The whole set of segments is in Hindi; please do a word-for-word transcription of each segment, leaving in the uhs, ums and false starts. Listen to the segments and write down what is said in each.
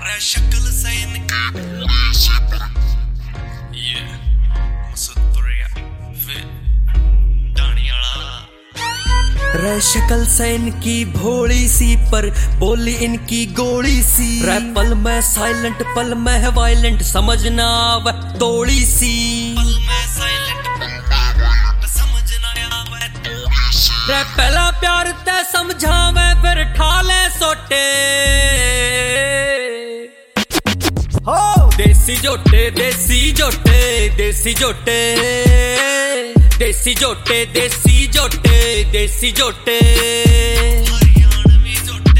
रे शक्ल से इनकी ये मसुतरिया फिर दानियाला रे शक्ल से इनकी भोली सी पर बोली इनकी गोली सी रे पल में साइलेंट पल में है वायलेंट समझना आवे तोड़ी सी पल में साइलेंट समझना आवे रे पहला प्यार ते समझावे फिर ठाले सोटे हो देसी जोटे देसी जोटे देसी जोटे देसी जोटे देसी जोटे देसी जोटे हरियाणवी जोटे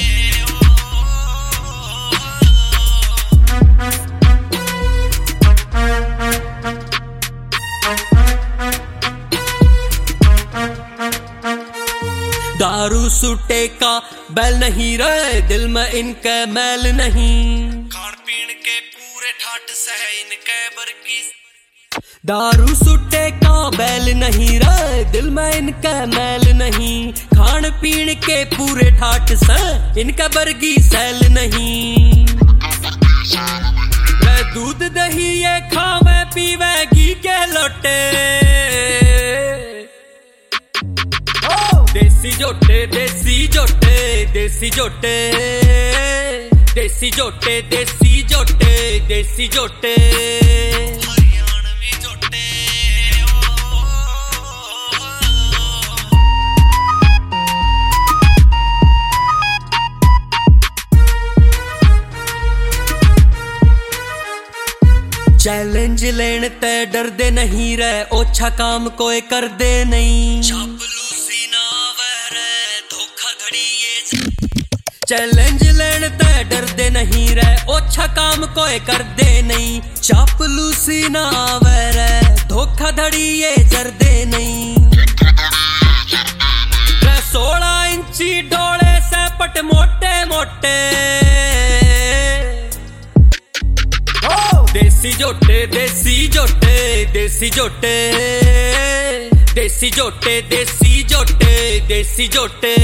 दारू सुटे का बैल नहीं रहे दिल में इनके मैल नहीं खान पीन के पूरे ठाट से इनके बरगी दारू सुटे का बैल नहीं रहे दिल में इनका मैल नहीं खान पीन के पूरे ठाट से इनका बरगी सैल नहीं रे दूध दही ये खावे पीवे घी के लोटे देसी जोटे देसी जोटे देसी जोटे देसी जोटे देसी जोटे देसी जोटे हरियाणवी जोटे चैलेंज लेने ते डरदे नहीं रहे ओछा काम कोई कर दे नहीं चैलेंज लेने ते डरदे नहीं रहे ओछा काम कोई कर दे नहीं चापलूसी ना आवे रे धोखाधड़ी ये जरदे नहीं रे सोलह इंची डोले से पट मोटे मोटे देसी जोटे देसी जोटे देसी जोटे देसी जोटे देसी जोटे देसी जोटे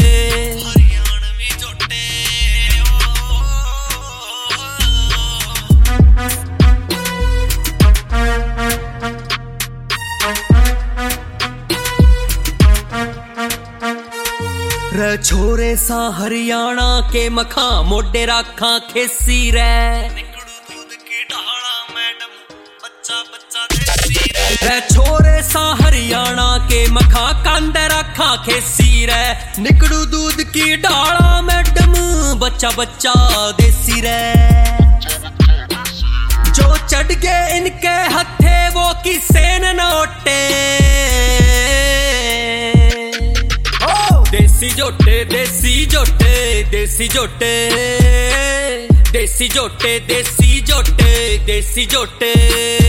रे छोरे सा हरियाणा के मखा मोटे राखा खेसी रे दूध की ढाला मैडम बच्चा बच्चा देसी रे छोरे सा हरियाणा के मखा कांदे राखा खेसी रे निकड़ू दूध की ढाला मैडम बच्चा बच्चा देसी रे जो चढ़ गए इनके हथे वो किसे न नोटे देसी जोटे देसी जोटे देसी जोटे देसी जोटे देसी जोटे देसी जोटे